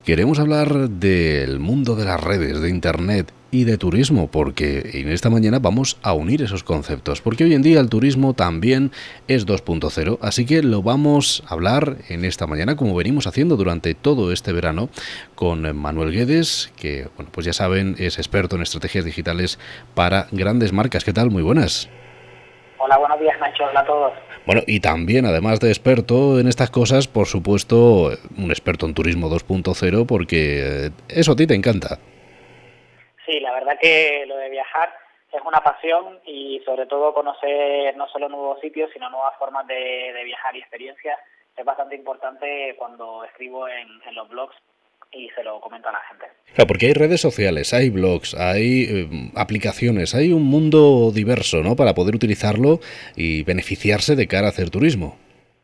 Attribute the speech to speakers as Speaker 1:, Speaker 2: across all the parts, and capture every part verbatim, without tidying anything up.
Speaker 1: Queremos hablar del mundo de las redes, de Internet y de turismo, porque en esta mañana vamos a unir esos conceptos, porque hoy en día el turismo también es dos punto cero, así que lo vamos a hablar en esta mañana, como venimos haciendo durante todo este verano, con Manuel Guedes, que, bueno, pues ya saben, es experto en estrategias digitales para grandes marcas. ¿Qué tal? Muy buenas.
Speaker 2: Hola, buenos días, Nacho. Hola a todos.
Speaker 1: Bueno, y también, además de experto en estas cosas, por supuesto, un experto en turismo dos punto cero, porque eh, eso a ti te encanta.
Speaker 2: Sí, la verdad que lo de viajar es una pasión y sobre todo conocer no solo nuevos sitios, sino nuevas formas de, de viajar y experiencias es bastante importante cuando escribo en, en los blogs y se lo comento a la gente.
Speaker 1: Claro, porque hay redes sociales, hay blogs, hay eh, aplicaciones, hay un mundo diverso, ¿no? Para poder utilizarlo y beneficiarse de cara a hacer turismo.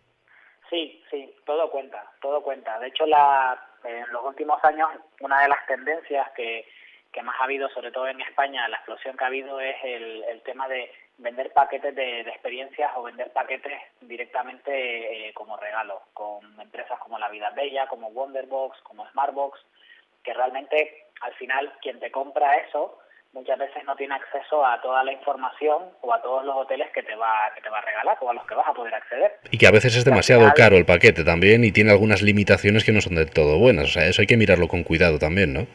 Speaker 2: Sí, sí, todo cuenta, todo cuenta. De hecho, la, en los últimos años, una de las tendencias que, que más ha habido, sobre todo en España, la explosión que ha habido es el, el tema de vender paquetes de, de experiencias o vender paquetes directamente eh, como regalo, con empresas como La Vida Bella, como Wonderbox, como Smartbox, que realmente al final quien te compra eso muchas veces no tiene acceso a toda la información o a todos los hoteles que te va que te va a regalar o a los que vas a poder acceder.
Speaker 1: Y que a veces es
Speaker 2: Y al
Speaker 1: demasiado
Speaker 2: final,
Speaker 1: caro el paquete también y tiene algunas limitaciones que no son del todo buenas. O sea, eso hay que mirarlo con cuidado también, ¿no?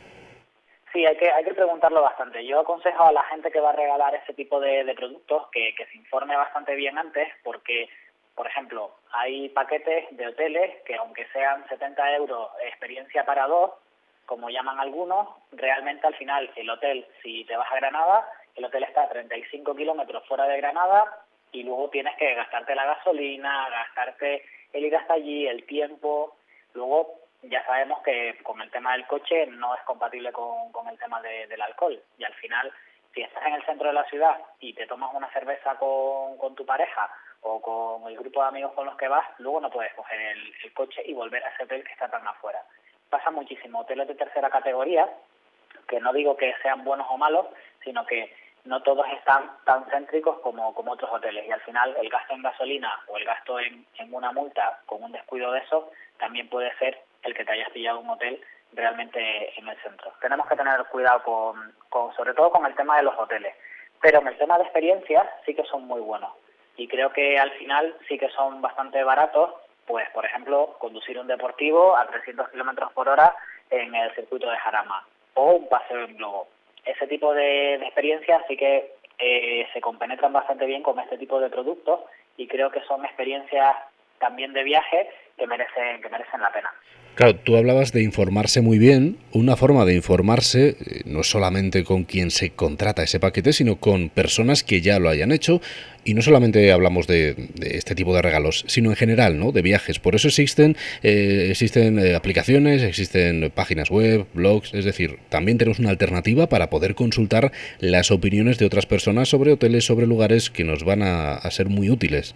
Speaker 2: sí, hay que hay que preguntarlo bastante. Yo aconsejo a la gente que va a regalar ese tipo de, de productos que, que se informe bastante bien antes, porque, por ejemplo, hay paquetes de hoteles que aunque sean setenta euros experiencia para dos, como llaman algunos, realmente al final el hotel, si te vas a Granada, el hotel está a treinta y cinco kilómetros fuera de Granada y luego tienes que gastarte la gasolina, gastarte el ir hasta allí, el tiempo. Luego ya sabemos que con el tema del coche no es compatible con, con el tema de, del alcohol y al final si estás en el centro de la ciudad y te tomas una cerveza con, con tu pareja o con el grupo de amigos con los que vas, luego no puedes coger el, el coche y volver a ese hotel que está tan afuera. Pasa muchísimo. Hoteles de tercera categoría, que no digo que sean buenos o malos, sino que no todos están tan céntricos como, como otros hoteles y al final el gasto en gasolina o el gasto en, en una multa con un descuido de eso también puede ser el que te hayas pillado un hotel realmente en el centro. Tenemos que tener cuidado con, con sobre todo con el tema de los hoteles, pero en el tema de experiencias sí que son muy buenos y creo que al final sí que son bastante baratos, pues por ejemplo conducir un deportivo a trescientos kilómetros por hora en el circuito de Jarama o un paseo en globo. Ese tipo de, de experiencias sí que eh, se compenetran bastante bien con este tipo de productos y creo que son experiencias también de viaje que merecen que merecen la pena.
Speaker 1: Claro, tú hablabas de informarse muy bien. Una forma de informarse eh, no es solamente con quien se contrata ese paquete, sino con personas que ya lo hayan hecho. Y no solamente hablamos de, de este tipo de regalos, sino en general, ¿no? De viajes. Por eso existen, eh, existen eh, aplicaciones, existen páginas web, blogs. Es decir, también tenemos una alternativa para poder consultar las opiniones de otras personas sobre hoteles, sobre lugares que nos van a, a ser muy útiles.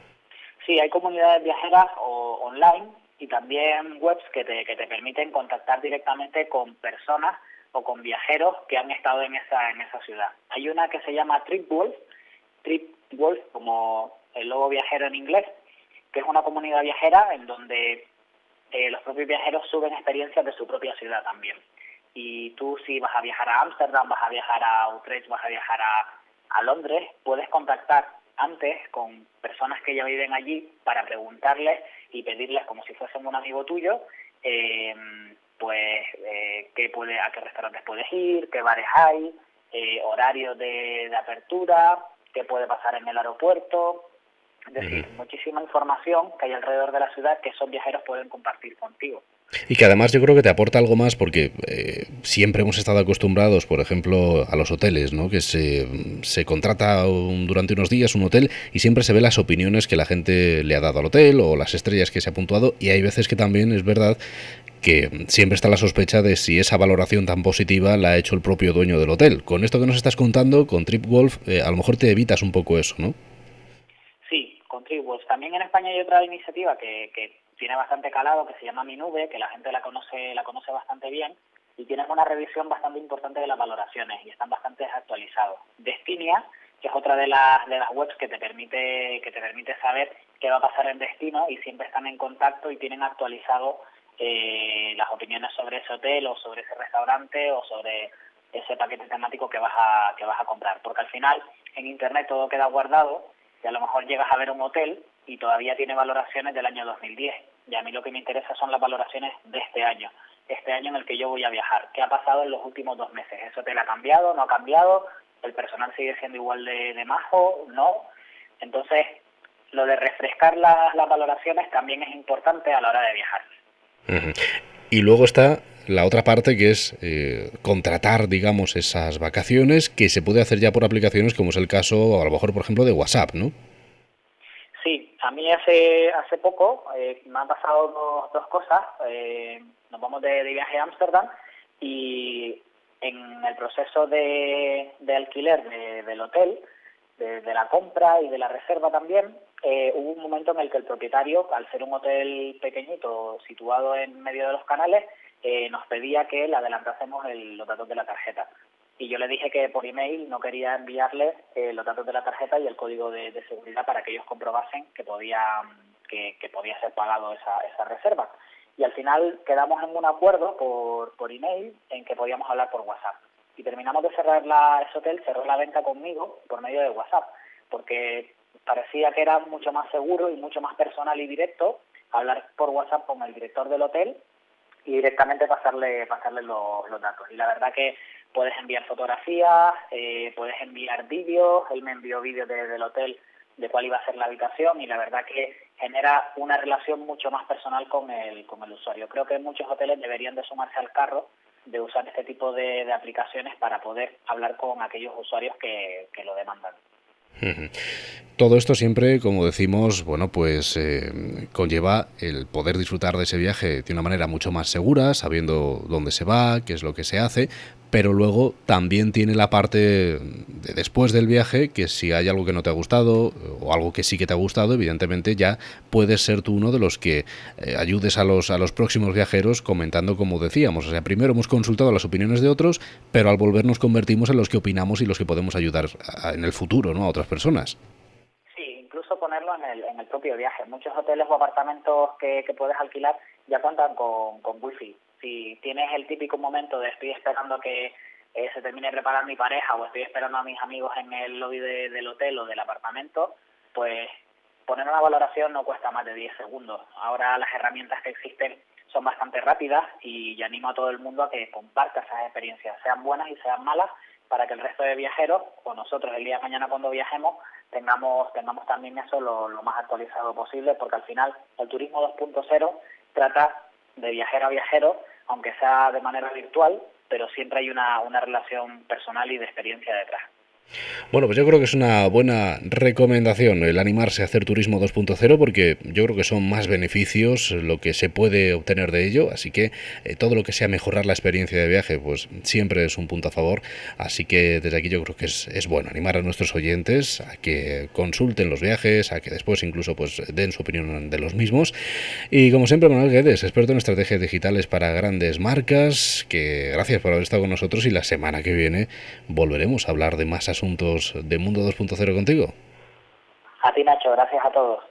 Speaker 2: Sí, hay comunidades viajeras o online y también webs que te, que te permiten contactar directamente con personas o con viajeros que han estado en esa en esa ciudad. Hay una que se llama TripWolf, TripWolf como el logo viajero en inglés, que es una comunidad viajera en donde eh, los propios viajeros suben experiencias de su propia ciudad también. Y tú si vas a viajar a Ámsterdam, vas a viajar a Utrecht, vas a viajar a, a Londres, puedes contactar antes con personas que ya viven allí para preguntarles y pedirles como si fuesen un amigo tuyo, eh, pues eh, qué puede, a qué restaurantes puedes ir, qué bares hay, eh, horarios de, de apertura, qué puede pasar en el aeropuerto. Es decir, muchísima información que hay alrededor de la ciudad que esos viajeros pueden compartir contigo.
Speaker 1: Y que además yo creo que te aporta algo más porque eh, siempre hemos estado acostumbrados, por ejemplo, a los hoteles, ¿no? Que se, se contrata un, durante unos días un hotel y siempre se ve las opiniones que la gente le ha dado al hotel o las estrellas que se ha puntuado y hay veces que también es verdad que siempre está la sospecha de si esa valoración tan positiva la ha hecho el propio dueño del hotel. Con esto que nos estás contando, con TripWolf, eh, a lo mejor te evitas un poco eso, ¿no?
Speaker 2: Sí, con TripWolf. También en España hay otra iniciativa que, que tiene bastante calado, que se llama Mi Nube, que la gente la conoce, la conoce bastante bien, y tienen una revisión bastante importante de las valoraciones y están bastante desactualizados. Destinia, que es otra de las de las webs que te permite que te permite saber qué va a pasar en destino y siempre están en contacto y tienen actualizado eh, las opiniones sobre ese hotel o sobre ese restaurante o sobre ese paquete temático que vas a que vas a comprar, porque al final en internet todo queda guardado y a lo mejor llegas a ver un hotel y todavía tiene valoraciones del año dos mil diez, y a mí lo que me interesa son las valoraciones de este año, este año en el que yo voy a viajar. ¿Qué ha pasado en los últimos dos meses? ¿Ese hotel ha cambiado? ¿No ha cambiado? ¿El personal sigue siendo igual de, de majo? ¿No? Entonces, lo de refrescar las, las valoraciones también es importante a la hora de viajar.
Speaker 1: Uh-huh. Y luego está la otra parte, que es eh, contratar, digamos, esas vacaciones, que se puede hacer ya por aplicaciones, como es el caso, a lo mejor, por ejemplo, de WhatsApp, ¿no?
Speaker 2: Sí, a mí hace hace poco eh, me han pasado dos, dos cosas. Eh, nos vamos de, de viaje a Ámsterdam y en el proceso de, de alquiler de, del hotel, de, de la compra y de la reserva también, eh, hubo un momento en el que el propietario, al ser un hotel pequeñito situado en medio de los canales, eh, nos pedía que le adelantásemos el, los datos de la tarjeta. Y yo le dije que por email no quería enviarles eh, los datos de la tarjeta y el código de, de seguridad para que ellos comprobasen que podía que, que podía ser pagado esa, esa reserva. Y al final quedamos en un acuerdo por, por email en que podíamos hablar por WhatsApp. Y terminamos de cerrar la, ese hotel, cerró la venta conmigo por medio de WhatsApp, porque parecía que era mucho más seguro y mucho más personal y directo hablar por WhatsApp con el director del hotel y directamente pasarle pasarle los, los datos. Y la verdad que puedes enviar fotografías, eh, puedes enviar vídeos, él me envió vídeos de, del hotel de cuál iba a ser la habitación y la verdad que genera una relación mucho más personal con el, con el usuario. Creo que muchos hoteles deberían de sumarse al carro de usar este tipo de, de aplicaciones para poder hablar con aquellos usuarios que, que lo demandan.
Speaker 1: Todo esto siempre, como decimos, bueno, pues eh, conlleva el poder disfrutar de ese viaje de una manera mucho más segura, sabiendo dónde se va, qué es lo que se hace, pero luego también tiene la parte de después del viaje, que si hay algo que no te ha gustado o algo que sí que te ha gustado, evidentemente ya puedes ser tú uno de los que eh, ayudes a los, a los próximos viajeros comentando, como decíamos. O sea, primero hemos consultado las opiniones de otros, pero al volver nos convertimos en los que opinamos y los que podemos ayudar a, en el futuro, ¿no?, a otras personas.
Speaker 2: Incluso ponerlo en el, en el propio viaje. Muchos hoteles o apartamentos que, que puedes alquilar ya cuentan con, con wifi. Si tienes el típico momento de estoy esperando que eh, se termine de preparar mi pareja o estoy esperando a mis amigos en el lobby de, del hotel o del apartamento, pues poner una valoración no cuesta más de diez segundos. Ahora las herramientas que existen son bastante rápidas y animo a todo el mundo a que comparta esas experiencias, sean buenas y sean malas, para que el resto de viajeros o nosotros el día de mañana cuando viajemos tengamos tengamos también eso lo, lo más actualizado posible, porque al final el turismo dos punto cero trata de viajero a viajero, aunque sea de manera virtual, pero siempre hay una, una relación personal y de experiencia detrás.
Speaker 1: Bueno, pues yo creo que es una buena recomendación el animarse a hacer turismo dos punto cero, porque yo creo que son más beneficios lo que se puede obtener de ello, así que eh, todo lo que sea mejorar la experiencia de viaje, pues siempre es un punto a favor, así que desde aquí yo creo que es, es bueno animar a nuestros oyentes a que consulten los viajes, a que después incluso pues den su opinión de los mismos. Y como siempre, Manuel Guedes, experto en estrategias digitales para grandes marcas, que gracias por haber estado con nosotros, y la semana que viene volveremos a hablar de más asuntos de Mundo dos punto cero contigo.
Speaker 2: A ti, Nacho, gracias a todos.